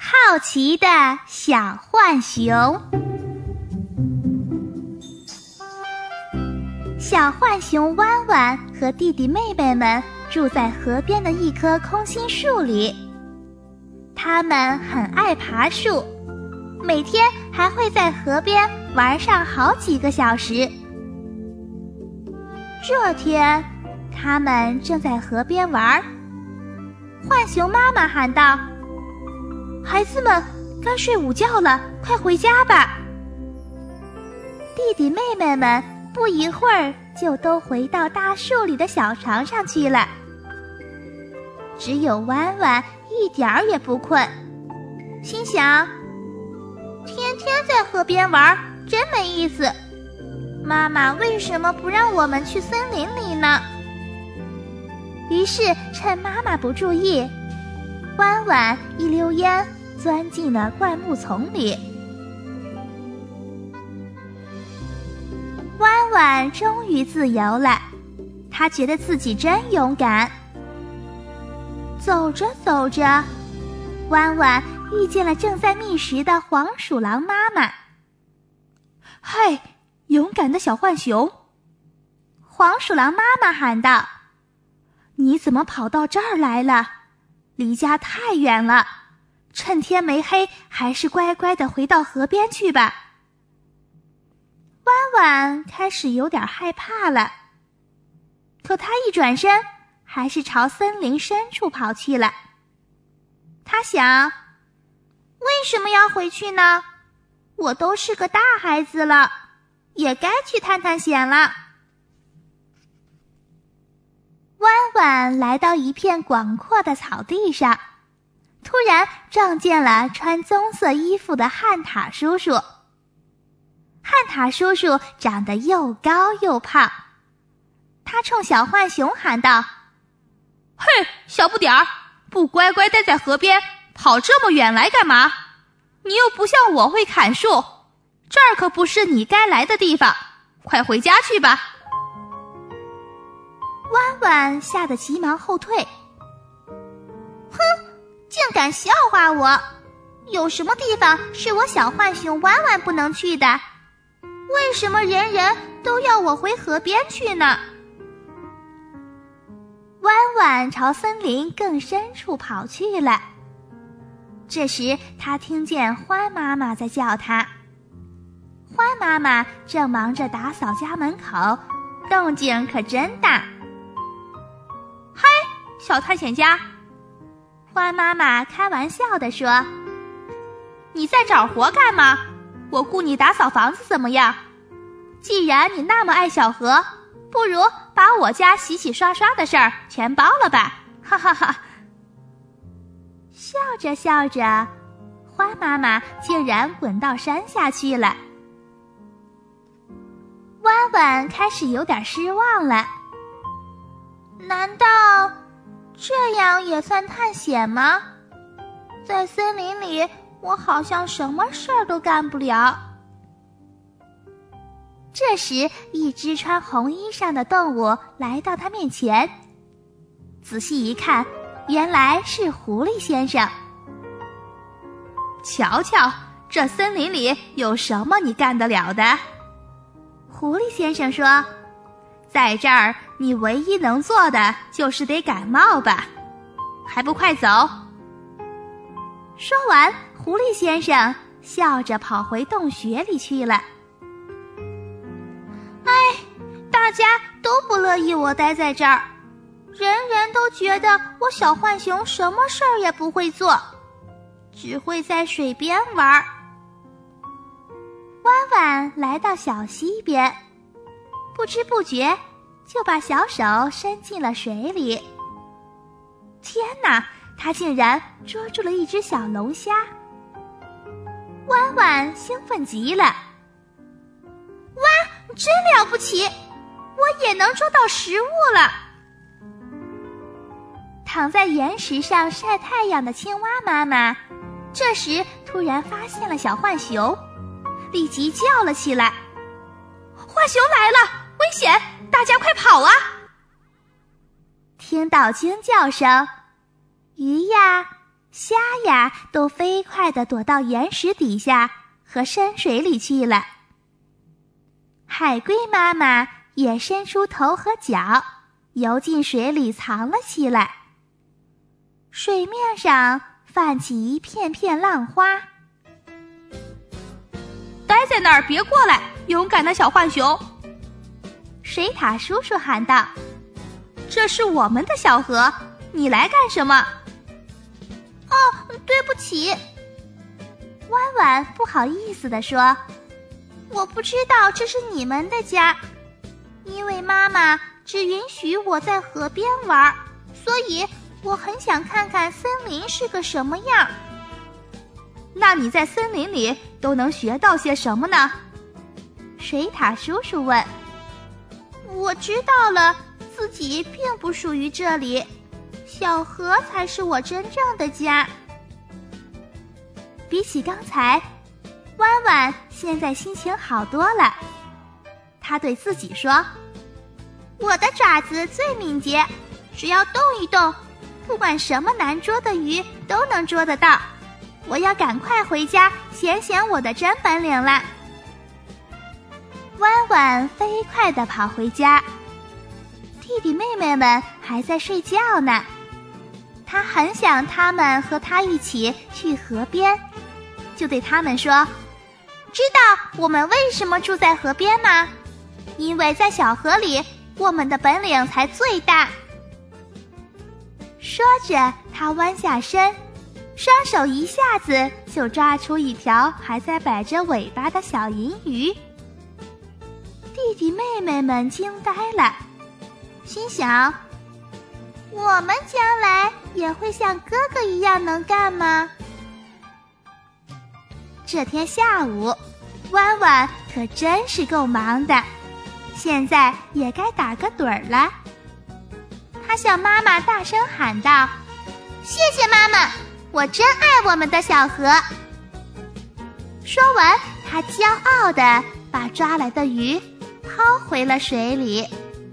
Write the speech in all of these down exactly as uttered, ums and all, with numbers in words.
好奇的小浣熊。小浣熊弯弯和弟弟妹妹们住在河边的一棵空心树里，他们很爱爬树，每天还会在河边玩上好几个小时。这天，他们正在河边玩，浣熊妈妈喊道：“孩子们，该睡午觉了，快回家吧。”弟弟妹妹们不一会儿就都回到大树里的小床上去了，只有弯弯一点儿也不困，心想：天天在河边玩，真没意思。妈妈为什么不让我们去森林里呢？于是趁妈妈不注意，弯弯一溜烟钻进了灌木丛里。弯弯终于自由了，他觉得自己真勇敢。走着走着，弯弯遇见了正在觅食的黄鼠狼妈妈。嗨，勇敢的小浣熊！黄鼠狼妈妈喊道：“你怎么跑到这儿来了？离家太远了，趁天没黑，还是乖乖地回到河边去吧。”弯弯开始有点害怕了，可他一转身，还是朝森林深处跑去了。他想，为什么要回去呢？我都是个大孩子了，也该去探探险了。弯弯来到一片广阔的草地上，突然撞见了穿棕色衣服的汉塔叔叔。汉塔叔叔长得又高又胖，他冲小浣熊喊道：“嘿，小不点儿，不乖乖待在河边，跑这么远来干嘛？你又不像我会砍树，这儿可不是你该来的地方，快回家去吧。”弯弯吓得急忙后退。哼，竟敢笑话我！有什么地方是我小浣熊弯弯不能去的？为什么人人都要我回河边去呢？弯弯朝森林更深处跑去了。这时他听见欢妈妈在叫他。欢妈妈正忙着打扫家门口，动静可真大。嗨，小探险家！欢妈妈开玩笑地说：“你在找活干嘛？我雇你打扫房子怎么样？既然你那么爱小河，不如把我家洗洗刷刷的事儿全包了吧！”哈哈哈。笑着笑着，花妈妈竟然滚到山下去了。弯弯开始有点失望了。难道这样也算探险吗？在森林里，我好像什么事儿都干不了。这时，一只穿红衣裳的动物来到他面前，仔细一看，原来是狐狸先生。瞧瞧，这森林里有什么你干得了的？狐狸先生说：“在这儿，你唯一能做的就是得感冒吧，还不快走！”说完，狐狸先生笑着跑回洞穴里去了。哎，大家都不乐意我待在这儿，人人都觉得我小浣熊什么事儿也不会做，只会在水边玩。弯弯来到小溪边，不知不觉就把小手伸进了水里。天哪，他竟然捉住了一只小龙虾！弯弯兴奋极了，哇，真了不起，我也能捉到食物了。躺在岩石上晒太阳的青蛙妈妈，这时突然发现了小浣熊，立即叫了起来：“浣熊来了，危险！大家快跑啊！”听到惊叫声，鱼呀、 虾呀都飞快地躲到岩石底下和深水里去了。海龟妈妈也伸出头和脚，游进水里藏了起来。水面上泛起一片片浪花。 待在那儿，别过来，勇敢的小浣熊！ 水獭叔叔喊道： 这是我们的小河，你来干什么？ 哦，对不起。弯弯不好意思地说，我不知道这是你们的家，因为妈妈只允许我在河边玩，所以我很想看看森林是个什么样。 那你在森林里都能学到些什么呢？ 水獭叔叔问。我知道了，自己并不属于这里，小河才是我真正的家。比起刚才，弯弯现在心情好多了。他对自己说，我的爪子最敏捷，只要动一动，不管什么难捉的鱼都能捉得到。我要赶快回家显显我的真本领了。弯弯飞快地跑回家，弟弟妹妹们还在睡觉呢。他很想他们和他一起去河边，就对他们说，知道我们为什么住在河边吗？因为在小河里，我们的本领才最大。说着，他弯下身，双手一下子就抓出一条还在摆着尾巴的小银鱼。弟弟妹妹们惊呆了，心想，我们将来也会像哥哥一样能干吗？这天下午，弯弯可真是够忙的，现在也该打个盹儿了。他向妈妈大声喊道，谢谢妈妈，我真爱我们的小河。说完，他骄傲地把抓来的鱼抛回了水里。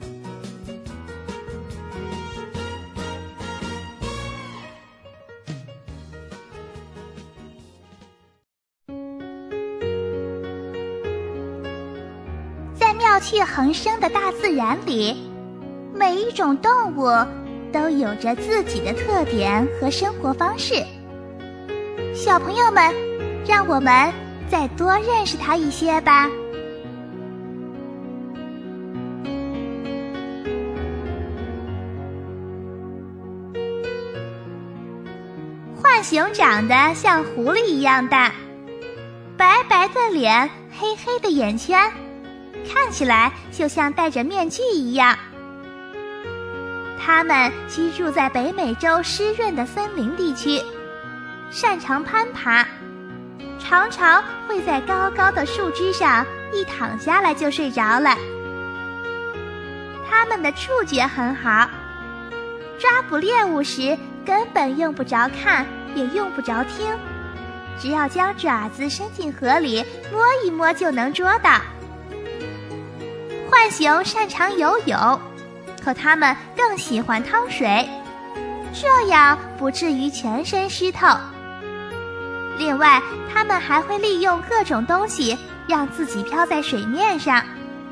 在妙趣横生的大自然里，每一种动物都有着自己的特点和生活方式。小朋友们，让我们再多认识它一些吧。浣熊长得像狐狸一样大，白白的脸，黑黑的眼圈，看起来就像戴着面具一样。它们居住在北美洲湿润的森林地区，擅长攀爬，常常会在高高的树枝上一躺下来就睡着了。它们的触觉很好，抓捕猎物时根本用不着看，也用不着听，只要将爪子伸进河里摸一摸就能捉到。浣熊擅长游泳，可它们更喜欢趟水，这样不至于全身湿透。另外，它们还会利用各种东西让自己漂在水面上。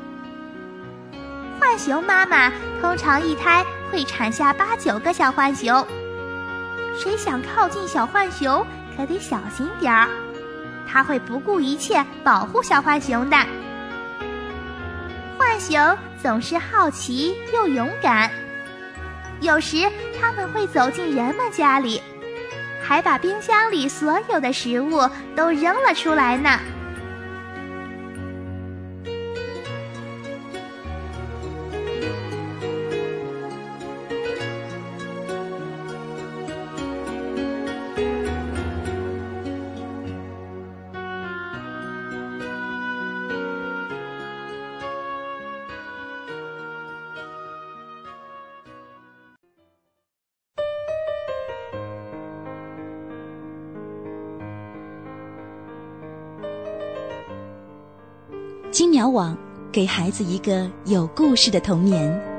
浣熊妈妈通常一胎会产下八九个小浣熊，谁想靠近小浣熊可得小心点儿，它会不顾一切保护小浣熊的。浣熊总是好奇又勇敢，有时它们会走进人们家里，还把冰箱里所有的食物都扔了出来呢。 金鸟网给孩子一个有故事的童年。